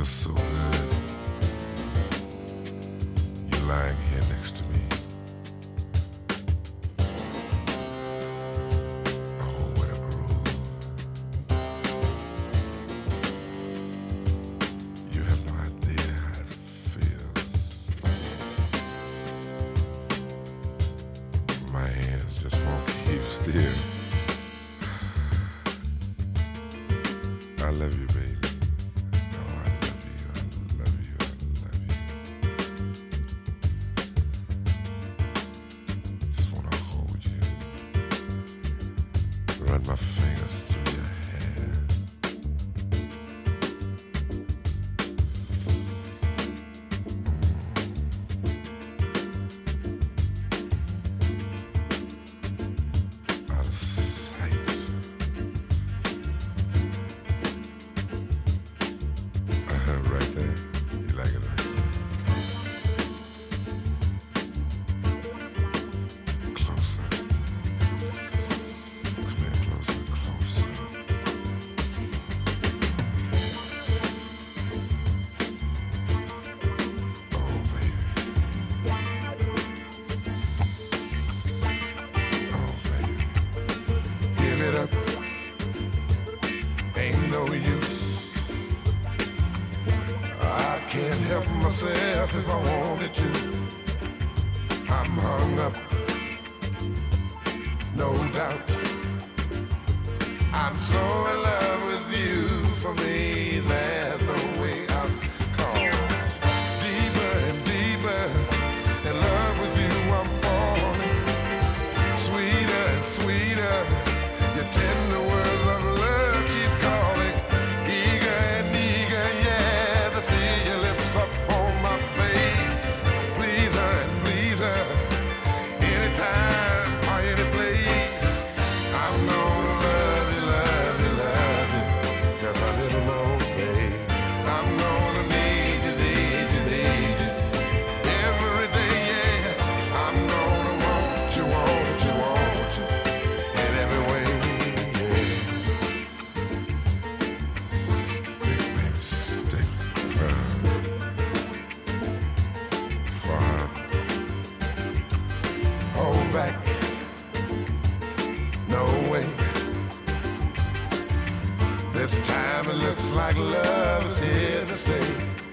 feels so good. You're lying here next to me. Oh, what a groove. You have no idea how it feels. My hands just won't keep still. I love you, baby. Oh, I love you, I love you, I love you. Just wanna hold you. Run my fingers through your hair. Out of sight. Right there. You like it right there. Closer. Come here, closer, closer. Oh, baby. Oh, baby. Give it up. Ain't no use. I can't help myself if I wanted to. I'm hung up, no doubt. I'm so in love with you. For me, there's no way out. 'Cause deeper and deeper in love with you, I'm falling. Sweeter and sweeter, your tender words of love keep calling. Eager and eager, yeah, to feel your lips up on my face. Please her and please her, anytime or any place. I'm gonna love you, love you, love you, just a little more, babe. I'm gonna need you, need you, need you, every day, yeah. I'm gonna want you, want you, want you, in every way, yeah. Stick, baby, stick. Far. Hold back. No way. This time it looks like love is here to stay.